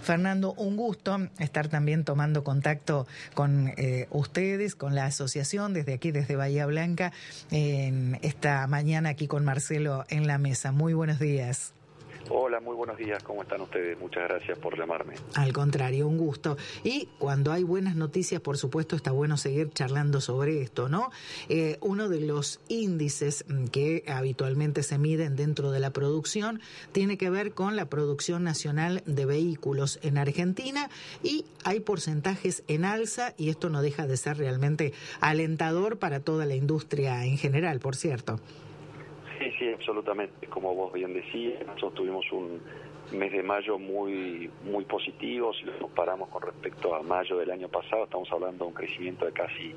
Fernando, un gusto estar también tomando contacto con ustedes, con la asociación, desde aquí, desde Bahía Blanca, esta mañana aquí con Marcelo en la mesa. Muy buenos días. Hola, muy buenos días, ¿cómo están ustedes? Muchas gracias por llamarme. Al contrario, un gusto. Y cuando hay buenas noticias, por supuesto, está bueno seguir charlando sobre esto, ¿no? Uno de los índices que habitualmente se miden dentro de la producción tiene que ver con la producción nacional de vehículos en Argentina, y hay porcentajes en alza, y esto no deja de ser realmente alentador para toda la industria en general, por cierto. Sí, absolutamente. Como vos bien decías, nosotros tuvimos un mes de mayo muy positivo. Si lo comparamos con respecto a mayo del año pasado, estamos hablando de un crecimiento de casi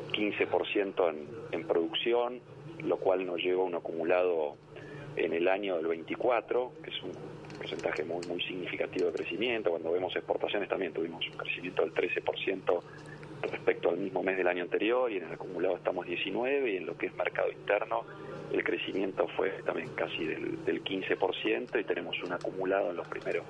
15% en producción, lo cual nos lleva a un acumulado en el año del 24, que es un porcentaje muy significativo de crecimiento. Cuando vemos exportaciones también tuvimos un crecimiento del 13% respecto al mismo mes del año anterior, y en el acumulado estamos 19%, y en lo que es mercado interno el crecimiento fue también casi del 15%, y tenemos un acumulado en los primeros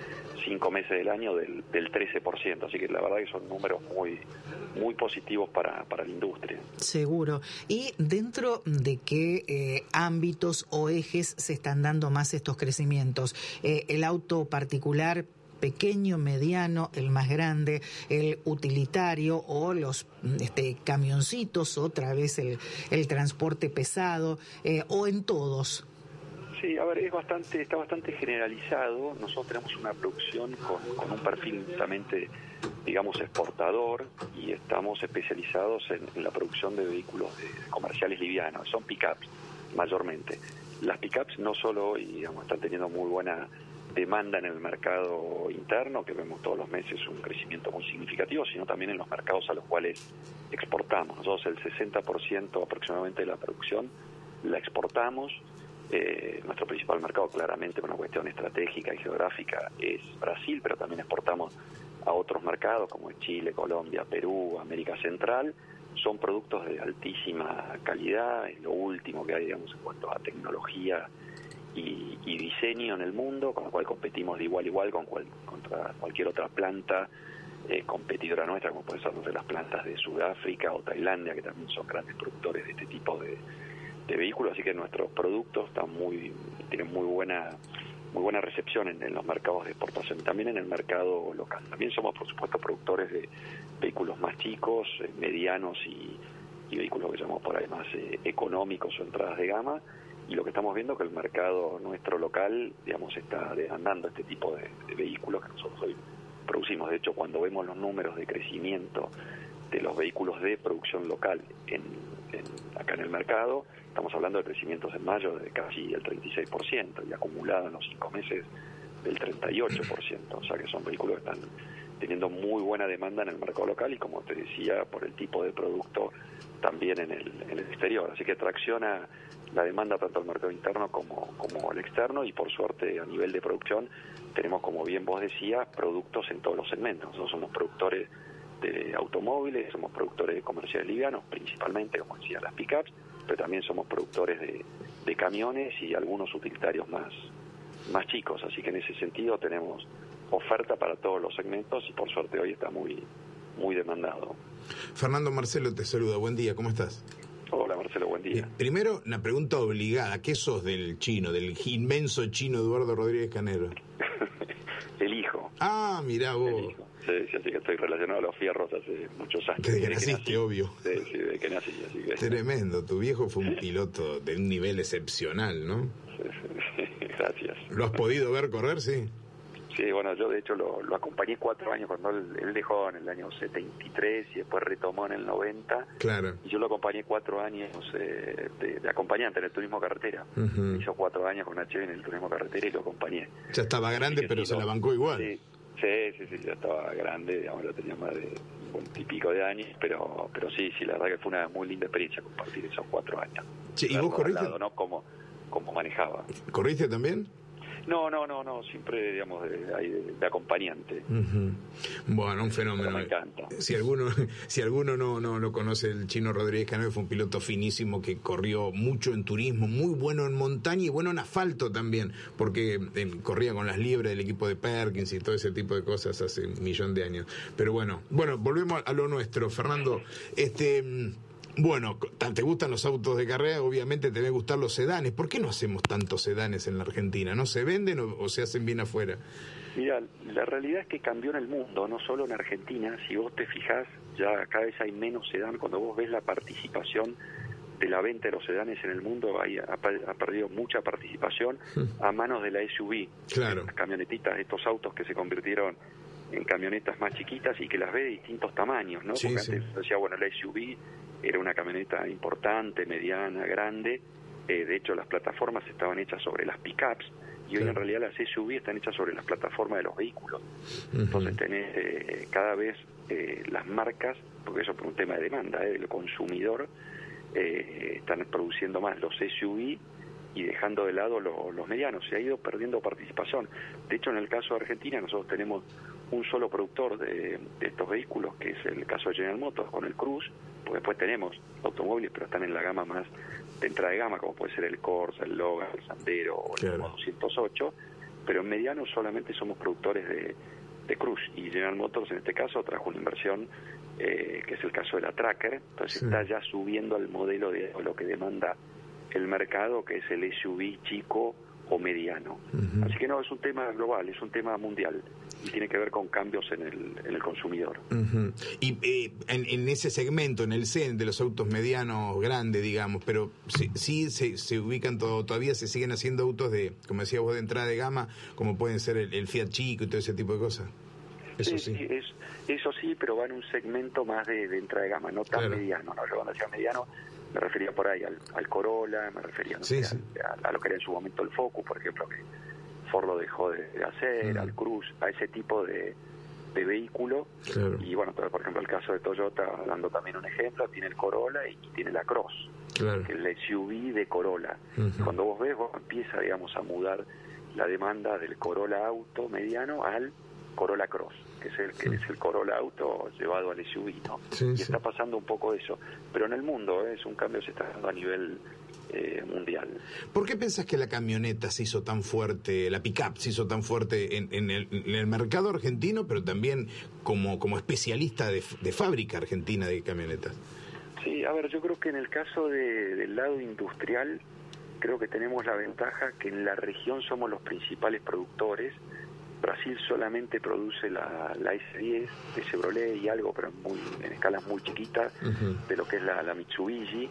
5 meses del año del 13%, así que la verdad que son números muy positivos para la industria. Seguro. ¿Y dentro de qué ámbitos o ejes se están dando más estos crecimientos? El auto particular, pequeño, mediano, el más grande, el utilitario, o los camioncitos, otra vez el transporte pesado, o en todos? Sí, a ver, está bastante generalizado. Nosotros tenemos una producción con un perfil justamente, digamos, exportador, y estamos especializados en la producción de vehículos comerciales livianos. Son pick-ups, mayormente. Las pick-ups no solo, digamos, están teniendo muy buena demanda en el mercado interno, que vemos todos los meses un crecimiento muy significativo, sino también en los mercados a los cuales exportamos. Nosotros el 60% aproximadamente de la producción la exportamos. Nuestro principal mercado, claramente, por una cuestión estratégica y geográfica, es Brasil, pero también exportamos a otros mercados como Chile, Colombia, Perú, América Central. Son productos de altísima calidad, es lo último que hay, digamos, en cuanto a tecnología y diseño en el mundo, con lo cual competimos de igual a igual contra cualquier otra planta competidora nuestra, como puede ser las plantas de Sudáfrica o Tailandia, que también son grandes productores de este tipo de vehículos. Así que nuestros productos tienen muy buena recepción en los mercados de exportación, también en el mercado local. También somos, por supuesto, productores de vehículos más chicos, medianos y vehículos que llamamos por ahí más económicos o entradas de gama. Y lo que estamos viendo es que el mercado nuestro local, digamos, está demandando este tipo de vehículos que nosotros hoy producimos. De hecho, cuando vemos los números de crecimiento de los vehículos de producción local acá en el mercado, estamos hablando de crecimientos en mayo de casi el 36%, y acumulado en los 5 meses del 38%. O sea que son vehículos que están teniendo muy buena demanda en el mercado local, y, como te decía, por el tipo de producto también en el exterior. Así que tracciona la demanda tanto al mercado interno como al externo, y por suerte a nivel de producción tenemos, como bien vos decías, productos en todos los segmentos. Nosotros somos productores de automóviles, somos productores de comerciales livianos, principalmente, como decía, las pick-ups, pero también somos productores de camiones y algunos utilitarios más chicos. Así que en ese sentido tenemos oferta para todos los segmentos, y por suerte hoy está muy demandado. Fernando, Marcelo te saluda, buen día, ¿cómo estás? Hola Marcelo, buen día. Primero, una pregunta obligada, ¿qué sos del inmenso chino Eduardo Rodríguez Canero? El hijo. Ah, mirá vos. Sí, así que estoy relacionado a los fierros hace muchos años. Desde que naciste, obvio. Sí, desde que nací. Así que... Tremendo, tu viejo fue un piloto de un nivel excepcional, ¿no? Sí, gracias. ¿Lo has podido ver correr, sí? Sí, bueno, yo de hecho lo acompañé 4 años cuando él dejó en el año 73 y después retomó en el 90. Claro. Y yo lo acompañé 4 años de acompañante en el turismo carretera. Uh-huh. Hizo 4 años con HB en el turismo carretera y lo acompañé. Ya estaba grande, pero se la bancó igual. Sí, ya estaba grande, digamos, ya tenía más de 50 y pico de años, pero sí, la verdad que fue una muy linda experiencia compartir esos 4 años. Sí, ¿y vos corriste? ¿No? Cómo manejaba. ¿Corriste también? No, siempre, digamos, hay de acompañante. Uh-huh. Bueno, un fenómeno. Pero me encanta. Si alguno no lo conoce, el Chino Rodríguez Canove fue un piloto finísimo que corrió mucho en turismo, muy bueno en montaña y bueno en asfalto también, porque corría con las liebres del equipo de Perkins y todo ese tipo de cosas hace 1.000.000 de años. Pero bueno, volvemos a lo nuestro, Fernando. Bueno, te gustan los autos de carrera, obviamente te deben gustar los sedanes. ¿Por qué no hacemos tantos sedanes en la Argentina? ¿No se venden o se hacen bien afuera? Mira, la realidad es que cambió en el mundo, no solo en Argentina. Si vos te fijás, ya cada vez hay menos sedán. Cuando vos ves la participación de la venta de los sedanes en el mundo, ha perdido mucha participación a manos de la SUV. Claro. Las camionetitas, estos autos que se convirtieron en camionetas más chiquitas y que las ve de distintos tamaños, ¿no? Sí, porque sí. antes decía, bueno, la SUV era una camioneta importante, mediana, grande. De hecho, las plataformas estaban hechas sobre las pickups y hoy en realidad las SUV están hechas sobre las plataformas de los vehículos. Entonces tenés cada vez las marcas, porque eso por un tema de demanda del consumidor, están produciendo más los SUV y dejando de lado los medianos. Se ha ido perdiendo participación. De hecho, en el caso de Argentina, nosotros tenemos un solo productor de estos vehículos, que es el caso de General Motors con el Cruze, porque después tenemos automóviles, pero están en la gama más de entrada de gama, como puede ser el Corsa, el Logan, el Sandero o el 208, pero en mediano solamente somos productores de Cruze, y General Motors en este caso trajo una inversión que es el caso de la Tracker, entonces está ya subiendo al modelo de lo que demanda el mercado, que es el SUV chico o mediano. Así que no, es un tema global, es un tema mundial y tiene que ver con cambios en el consumidor. Y en ese segmento, en el CEN de los autos medianos grandes, digamos, pero sí se ubican todavía se siguen haciendo autos de, como decías vos, de entrada de gama, como pueden ser el Fiat Chico y todo ese tipo de cosas. Eso sí. Eso sí, pero va en un segmento más de entrada de gama, no tan mediano, ¿no? Yo cuando decía mediano me refería por ahí al Corolla, me refería a lo que era en su momento el Focus, por ejemplo, que Ford lo dejó de hacer, al Cruze, a ese tipo de vehículo. Y bueno, por ejemplo, el caso de Toyota, dando también un ejemplo, tiene el Corolla y tiene la Cross, que es el SUV de Corolla. Cuando vos ves, vos empieza, digamos, a mudar la demanda del Corolla auto mediano al Corolla Cross, que es el Corolla auto llevado al SUV, ¿no? Está pasando un poco eso, pero en el mundo es un cambio que se está dando a nivel mundial. ¿Por qué pensás que la camioneta se hizo tan fuerte, la pick-up se hizo tan fuerte en el mercado argentino, pero también como especialista de fábrica argentina de camionetas? Sí, a ver, yo creo que en el caso del lado industrial, creo que tenemos la ventaja que en la región somos los principales productores. Brasil solamente produce la S10 de Chevrolet y algo, pero en escalas muy chiquitas, de lo que es la Mitsubishi,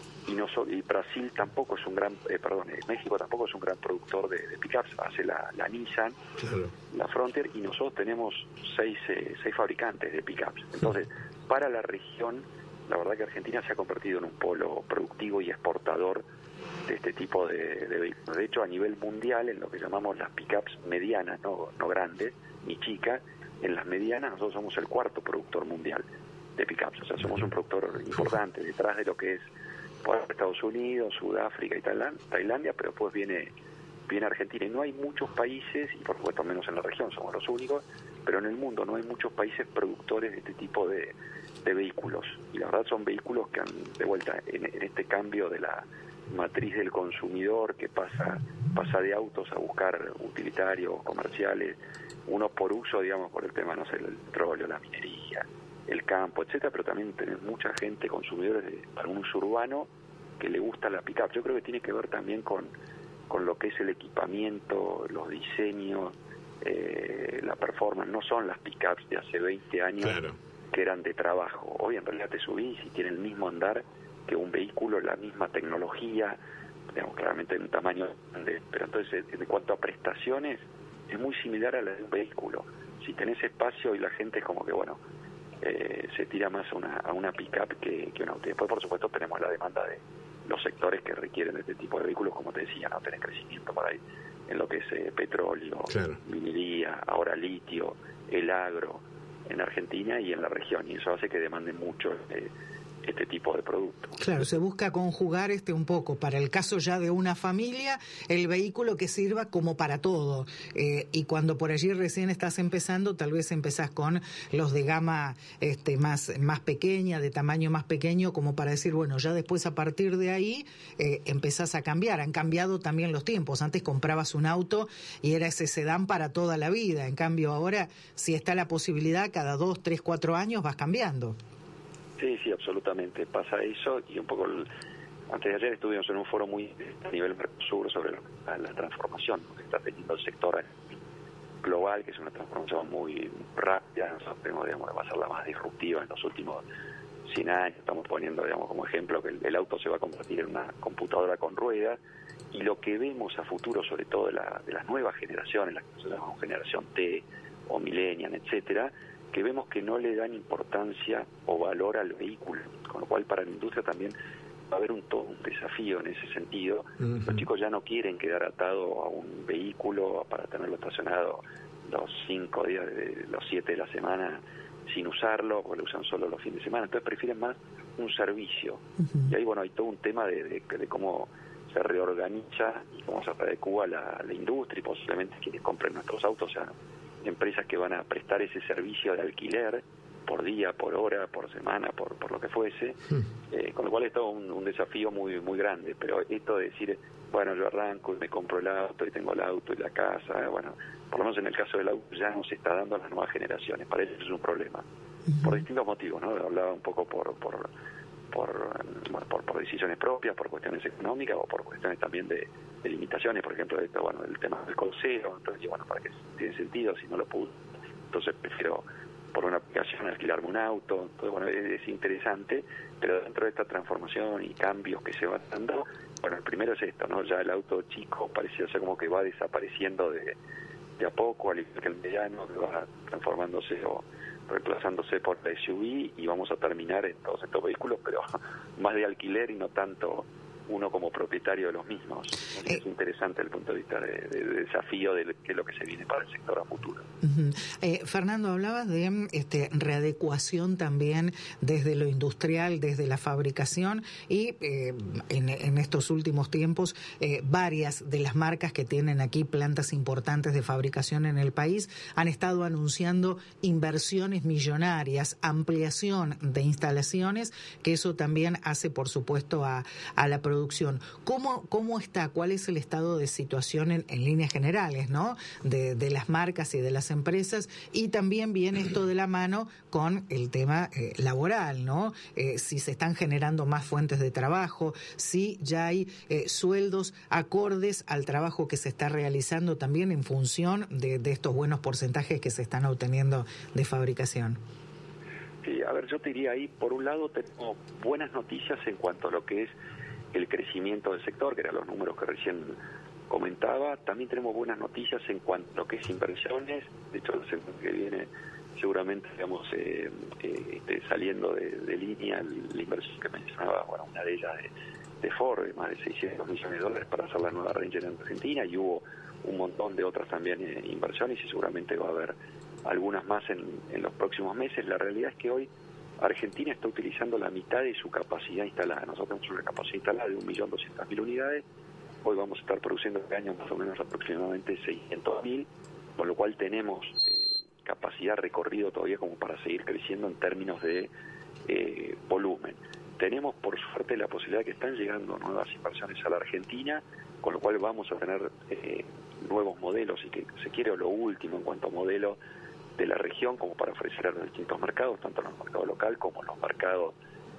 y Brasil tampoco es un gran, México tampoco es un gran productor de pickups, hace la Nissan, la Frontier, y nosotros tenemos seis fabricantes de pickups. Entonces, para la región, la verdad que Argentina se ha convertido en un polo productivo y exportador de este tipo de vehículos. De hecho, a nivel mundial, en lo que llamamos las pickups medianas, no grandes ni chicas, en las medianas nosotros somos el cuarto productor mundial de pickups. O sea, somos un productor importante detrás de lo que es Estados Unidos, Sudáfrica y Tailandia, pero después viene Argentina. Y no hay muchos países, y por supuesto menos en la región, somos los únicos, pero en el mundo no hay muchos países productores de este tipo de vehículos. Y la verdad son vehículos que han, de vuelta, en este cambio de la matriz del consumidor, que pasa de autos a buscar utilitarios, comerciales, uno por uso, digamos, por el tema, no sé, el petróleo, la minería, el campo, etcétera, pero también tenés mucha gente, consumidores para un uso urbano, que le gusta la pick-up. Yo creo que tiene que ver también con lo que es el equipamiento, los diseños, la performance. No son las pick-ups de hace 20 años que eran de trabajo. Hoy en realidad te subís y tiene el mismo andar que un vehículo, la misma tecnología, digamos, claramente en un tamaño grande, pero entonces en cuanto a prestaciones es muy similar a la de un vehículo. Si tenés espacio y la gente es como que, bueno, se tira más a una pick-up que un auto. Después, por supuesto, tenemos la demanda de los sectores que requieren este tipo de vehículos, como te decía, no tenés crecimiento por ahí en lo que es petróleo, minería, ahora litio, el agro en Argentina y en la región, y eso hace que demanden mucho este tipo de producto. Claro, se busca conjugar un poco, para el caso ya de una familia, el vehículo que sirva como para todo. Y cuando por allí recién estás empezando, tal vez empezás con los de gama más pequeña, de tamaño más pequeño, como para decir, bueno, ya después a partir de ahí empezás a cambiar. Han cambiado también los tiempos. Antes comprabas un auto y era ese sedán para toda la vida. En cambio, ahora, si está la posibilidad, cada 2, 3, 4 años vas cambiando. Sí, absolutamente. Pasa eso y un poco... Antes de ayer estuvimos en un foro muy a nivel Mercosur sobre la transformación que está teniendo el sector global, que es una transformación muy rápida. Nosotros tenemos, digamos, va a ser la más disruptiva en los últimos 100 años. Estamos poniendo, digamos, como ejemplo que el auto se va a convertir en una computadora con ruedas, y lo que vemos a futuro, sobre todo de las nuevas generaciones, las que se llaman generación T o millennial, etcétera, que vemos que no le dan importancia o valor al vehículo, con lo cual para la industria también va a haber todo un desafío en ese sentido. Uh-huh. Los chicos ya no quieren quedar atados a un vehículo para tenerlo estacionado los 5 días, los 7 de la semana sin usarlo, porque lo usan solo los fines de semana, entonces prefieren más un servicio. Uh-huh. Y ahí, bueno, hay todo un tema de cómo se reorganiza y cómo se adecua la industria, y posiblemente quienes compren nuestros autos sean empresas que van a prestar ese servicio de alquiler por día, por hora, por semana, por lo que fuese, con lo cual es todo un desafío muy muy grande. Pero esto de decir, bueno, yo arranco y me compro el auto y tengo el auto y la casa, bueno, por lo menos en el caso del auto ya no se está dando a las nuevas generaciones. Para ellos es un problema, por distintos motivos, ¿no? Hablaba un poco por decisiones propias, por cuestiones económicas o por cuestiones también de limitaciones, por ejemplo, el tema del crucero. Entonces, bueno, para que tiene sentido, si no lo puedo, entonces prefiero por una aplicación alquilarme un auto. Entonces, bueno, es interesante, pero dentro de esta transformación y cambios que se van dando, bueno, el primero es esto, ¿no? Ya el auto chico parece ser como que va desapareciendo de a poco, al igual que el mediano, que va transformándose o reemplazándose por la SUV, y vamos a terminar en todos estos vehículos, pero más de alquiler y no tanto uno como propietario de los mismos. Es interesante el punto de vista de desafío de qué es lo que se viene para el sector a futuro. Fernando, hablabas de readecuación también desde lo industrial, desde la fabricación, y en estos últimos tiempos varias de las marcas que tienen aquí plantas importantes de fabricación en el país han estado anunciando inversiones millonarias, ampliación de instalaciones, que eso también hace, por supuesto, a la producción. ¿Cómo está? ¿Cuál es el estado de situación en líneas generales, ¿no? De las marcas y de las empresas? Y también viene esto de la mano con el tema laboral, ¿no? Si se están generando más fuentes de trabajo, si ya hay sueldos acordes al trabajo que se está realizando también en función de estos buenos porcentajes que se están obteniendo de fabricación. Sí, a ver, yo te diría ahí, por un lado tenemos buenas noticias en cuanto a lo que es el crecimiento del sector, que eran los números que recién comentaba. También tenemos buenas noticias en cuanto a lo que es inversiones. De hecho, el semestre que viene seguramente, digamos, saliendo de línea la inversión que mencionaba, bueno, una de ellas de Ford, de más de $600 millones para hacer la nueva Ranger en Argentina, y hubo un montón de otras también inversiones, y seguramente va a haber algunas más en los próximos meses. La realidad es que hoy Argentina está utilizando la mitad de su capacidad instalada. Nosotros tenemos una capacidad instalada de 1.200.000 unidades. Hoy vamos a estar produciendo este año más o menos aproximadamente 600.000, con lo cual tenemos capacidad recorrido todavía como para seguir creciendo en términos de volumen. Tenemos, por suerte, la posibilidad de que están llegando nuevas inversiones a la Argentina, con lo cual vamos a tener nuevos modelos, y que se quiere lo último en cuanto a modelos de la región, como para ofrecer a los distintos mercados, tanto en el mercado local como en los mercados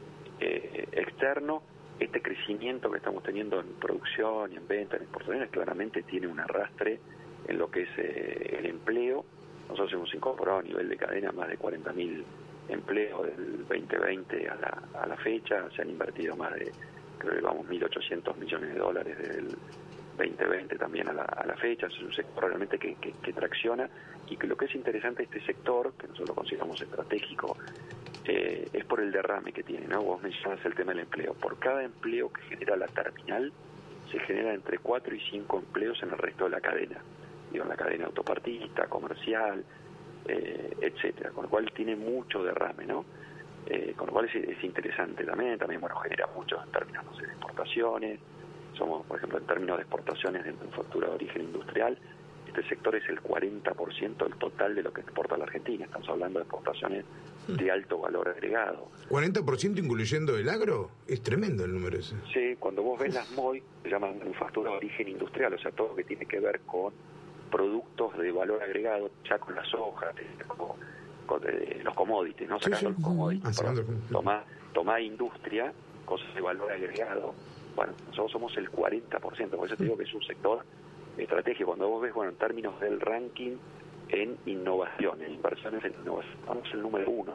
externos. Este crecimiento que estamos teniendo en producción y en venta, en exportaciones, claramente tiene un arrastre en lo que es el empleo. Nosotros hemos incorporado a nivel de cadena más de 40.000 empleos del 2020 a la fecha. Se han invertido más de, creo que vamos, $1.800 millones desde el 2020 también a la fecha. Es un sector realmente que tracciona, y que lo que es interesante de este sector, que nosotros lo consideramos estratégico, es por el derrame que tiene, ¿no? Vos mencionas el tema del empleo. Por cada empleo que genera la terminal, se genera entre 4 y 5 empleos en el resto de la cadena, digo, en la cadena autopartista, comercial, etcétera, con lo cual tiene mucho derrame, ¿no? con lo cual es interesante también bueno, genera mucho en términos, no sé, de exportaciones. Somos, por ejemplo, en términos de exportaciones de manufactura de origen industrial, este sector es el 40% del total de lo que exporta la Argentina. Estamos hablando de exportaciones de alto valor agregado. ¿40% incluyendo el agro? Es tremendo el número ese. Sí, cuando vos ves las MOI, se llaman manufactura de origen industrial, o sea, todo lo que tiene que ver con productos de valor agregado, ya con las hojas, con los commodities, ¿no? Sacando los commodities. Tomá industria, cosas de valor agregado. Bueno, nosotros somos el 40%, por eso te digo que es un sector estratégico. Cuando vos ves, bueno, en términos del ranking en innovación, en inversiones en innovación, somos el número 1.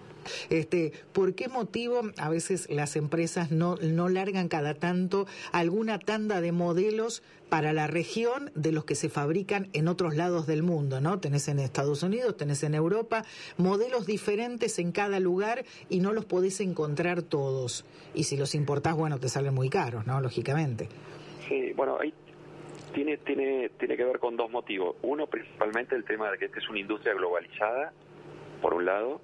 ¿Por qué motivo a veces las empresas no largan cada tanto alguna tanda de modelos para la región de los que se fabrican en otros lados del mundo, ¿no? Tenés en Estados Unidos, tenés en Europa, modelos diferentes en cada lugar y no los podés encontrar todos. Y si los importás, bueno, te salen muy caros, ¿no? Lógicamente. Sí, bueno, ahí tiene que ver con dos motivos. Uno, principalmente el tema de que esta es una industria globalizada, por un lado.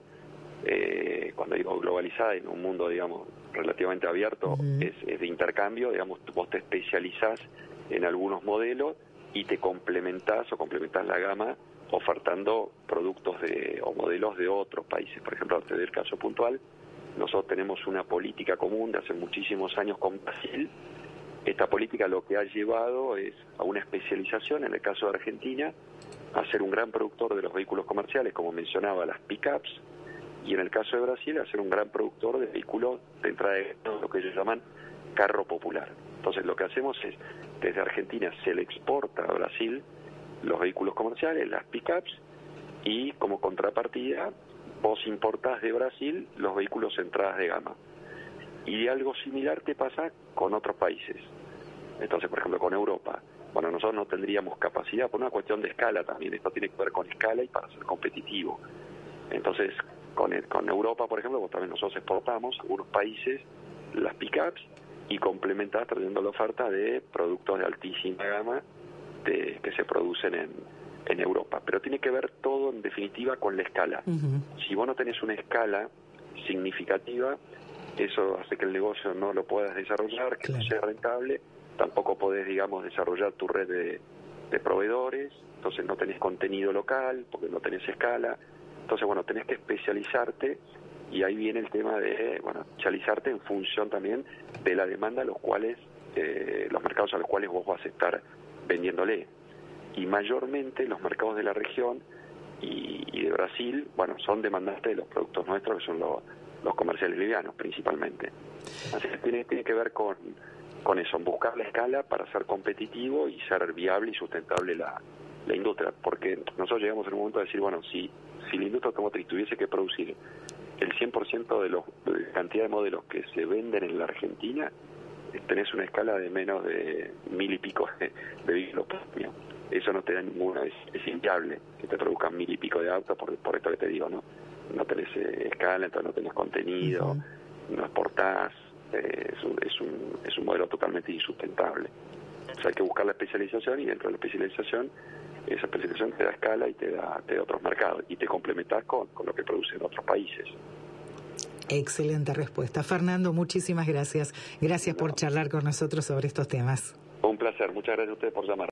Cuando digo globalizada, en un mundo, digamos, relativamente abierto, es de intercambio, digamos, vos te especializás en algunos modelos y te complementás la gama ofertando productos o modelos de otros países. Por ejemplo, antes del caso puntual, nosotros tenemos una política común de hace muchísimos años con Brasil. Esta política lo que ha llevado es a una especialización, en el caso de Argentina, a ser un gran productor de los vehículos comerciales, como mencionaba, las pick-ups, y en el caso de Brasil, a ser un gran productor de vehículos de entrada de lo que ellos llaman carro popular. Entonces, lo que hacemos es, desde Argentina se le exporta a Brasil los vehículos comerciales, las pick-ups, y como contrapartida, vos importás de Brasil los vehículos entradas de gama. Y algo similar te pasa con otros países. Entonces, por ejemplo, con Europa. Bueno, nosotros no tendríamos capacidad, por una cuestión de escala también. Esto tiene que ver con escala y para ser competitivo. Entonces, con Europa, por ejemplo, pues también nosotros exportamos a algunos países las pick-ups y complementás trayendo la oferta de productos de altísima gama que se producen en Europa. Pero tiene que ver todo, en definitiva, con la escala. Si vos no tenés una escala significativa, eso hace que el negocio no lo puedas desarrollar, que no sea rentable, tampoco podés, digamos, desarrollar tu red de proveedores, entonces no tenés contenido local, porque no tenés escala, entonces, bueno, tenés que especializarte y ahí viene el tema de, bueno, especializarte en función también de la demanda a los cuales, los mercados a los cuales vos vas a estar vendiéndole. Y mayormente los mercados de la región y de Brasil, bueno, son demandantes de los productos nuestros, que son los comerciales livianos principalmente. Así que tiene que ver con eso, en buscar la escala para ser competitivo y ser viable y sustentable la industria, porque nosotros llegamos en un momento a decir, bueno, si la industria automotriz tuviese que producir el 100% de la cantidad de modelos que se venden en la Argentina, tenés una escala de menos de 1000 y pico de vehículos por año. Eso no te da ninguna, es inviable que te produzcan 1000 y pico de autos por esto que te digo, ¿no? No tenés escala, entonces no tenés contenido, no exportás, es un modelo totalmente insustentable. O sea, hay que buscar la especialización y dentro de la especialización, esa especialización te da escala y te da otros mercados y te complementas con lo que producen otros países. Excelente respuesta. Fernando, muchísimas gracias. Gracias por charlar con nosotros sobre estos temas. Un placer. Muchas gracias a ustedes por llamar.